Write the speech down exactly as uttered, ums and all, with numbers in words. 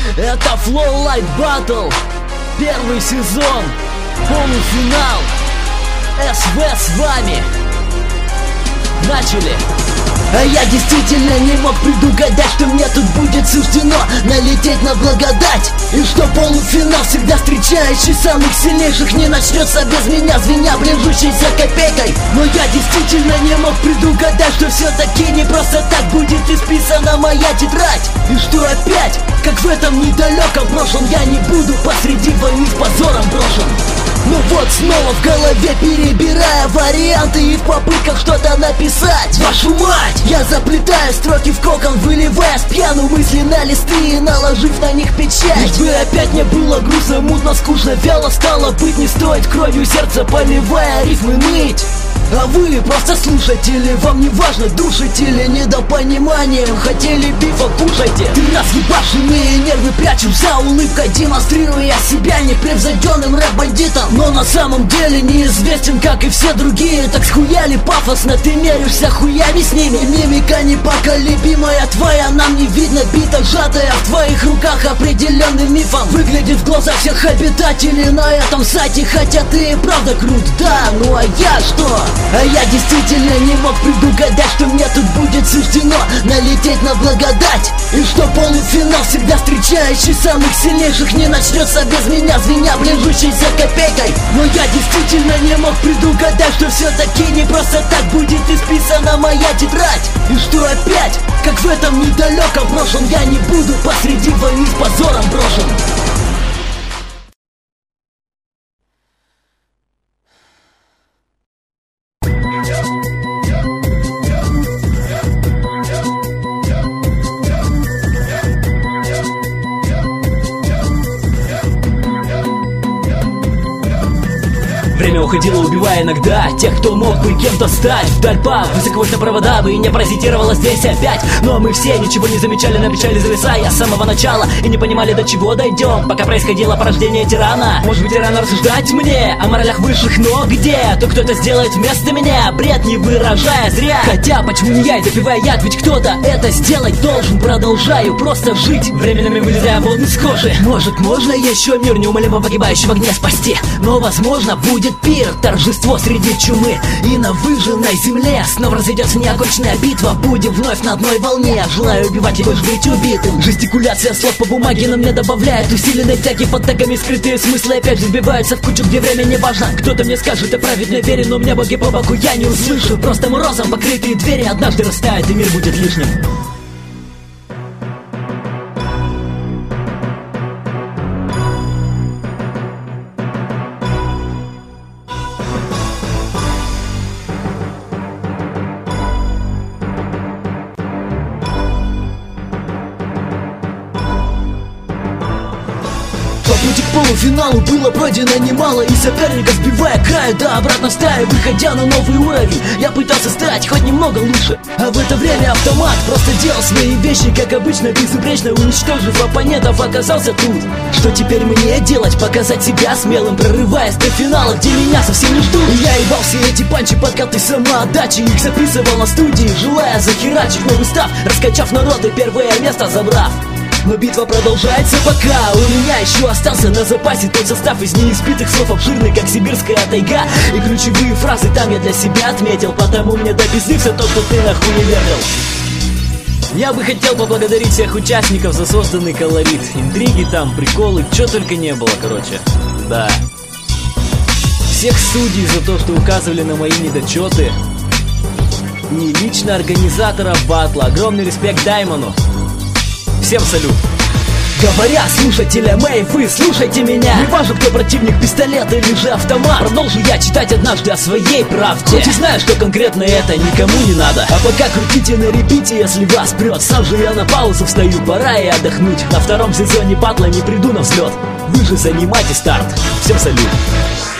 Это Flow Light Battle, первый сезон, полуфинал. эс вэ с вами. Начали. А я действительно не мог предугадать, что мне тут будет суждено налететь на благодать. И что полуфинал, всегда встречающий самых сильнейших, не начнется без меня, звеня ближущейся копейкой. Но я действительно не мог предугадать, что все-таки не просто так будет исписана моя тетрадь. И что опять, как в этом недалеком прошлом, я не буду посреди войны с позором брошен. Ну вот снова в голове перебирая варианты и в попытках что-то написать. Вашу мать! Я заплетаю строки в кокон, выливая с пьяну мысли на листы и наложив на них печать. Лишь бы опять не было грустно, мутно, скучно, вяло стало быть. Не стоит кровью сердца, поливая рифмы ныть. А вы просто слушатели, вам не важно, душите или недопониманием хотели бифа, кушайте. Ты разъебавшие нервы прячу за улыбкой, демонстрируя себя непревзойденным рэп-бандитом. Но на самом деле неизвестен, как и все другие. Так схуяли пафосно, ты меришься хуями с ними. Мимика непоколебимая твоя, нам не видно, бита сжатая в твоих руках определенным мифом. Выглядит в глазах всех обитателей на этом сайте, хотя ты и правда крут, да, ну а я что? А я действительно не мог предугадать, что мне тут будет суждено налететь на благодать. И что полуфинал, всегда встречающий самых сильнейших, не начнется без меня, звеня ближущейся копейкой. Но я действительно не мог предугадать, что все-таки не просто так будет исписана моя тетрадь. И что опять, как в этом недалеком прошлом, я не буду посреди войны с позором брошен. Время уходило, убивая иногда тех, кто мог бы кем-то стать. Вдаль по высоковольтной провода бы и не паразитировала здесь опять. Но мы все ничего не замечали на печали зависая с самого начала и не понимали, до чего дойдем, пока происходило порождение тирана. Может быть, рано рассуждать мне о моралях высших, но где? То кто-то сделает вместо меня, бред не выражая зря. Хотя, почему не я и допивая яд, ведь кто-то это сделать должен. Продолжаю просто жить, временами вылезая волны с кожи. Может, можно еще мир неумолимо погибающий в огне спасти, но возможно будет пир, торжество среди чумы. И на выжженной земле снова разойдется неоконченная битва. Будем вновь на одной волне, желаю убивать и больше быть убитым. Жестикуляция слов по бумаге на мне добавляет усиленной тяги. Под тагами скрытые смыслы опять же сбиваются в кучу, где время не важно. Кто-то мне скажет, я праведно верен, но мне боги по боку я не услышу. Просто морозом покрытые двери однажды растают и мир будет лишним. По пути к полуфиналу было пройдено немало, и соперника сбивая краю до обратно стаи, выходя на новый уровень, я пытался стать хоть немного лучше. А в это время автомат просто делал свои вещи, как обычно, безупречно уничтожив оппонентов, оказался тут. Что теперь мне делать? Показать себя смелым, прорываясь до финала, где меня совсем не ждут. И я ебал все эти панчи, подкаты самоотдачи, их записывал на студии, желая захерачить новый став, раскачав народ и первое место забрав. Но битва продолжается пока у меня еще остался на запасе тот состав из неиспитых слов, обширный, как сибирская тайга. И ключевые фразы там я для себя отметил, потому мне до пизды все то, что ты нахуй не верил. Я бы хотел поблагодарить всех участников за созданный колорит. Интриги там, приколы, чё только не было, короче. Да. Всех судей за то, что указывали на мои недочеты. И лично организаторов батла. Огромный респект Даймону. Всем салют. Говоря слушателям, эй, вы слушайте меня. Не важно, кто противник, пистолет или же автомат. Продолжу я читать однажды о своей правде, хоть и знаю, что конкретно это никому не надо. А пока крутите на репите, если вас прет. Сам же я на паузу встаю, пора и отдохнуть. На втором сезоне батла не приду на взлет. Вы же занимайте старт. Всем салют.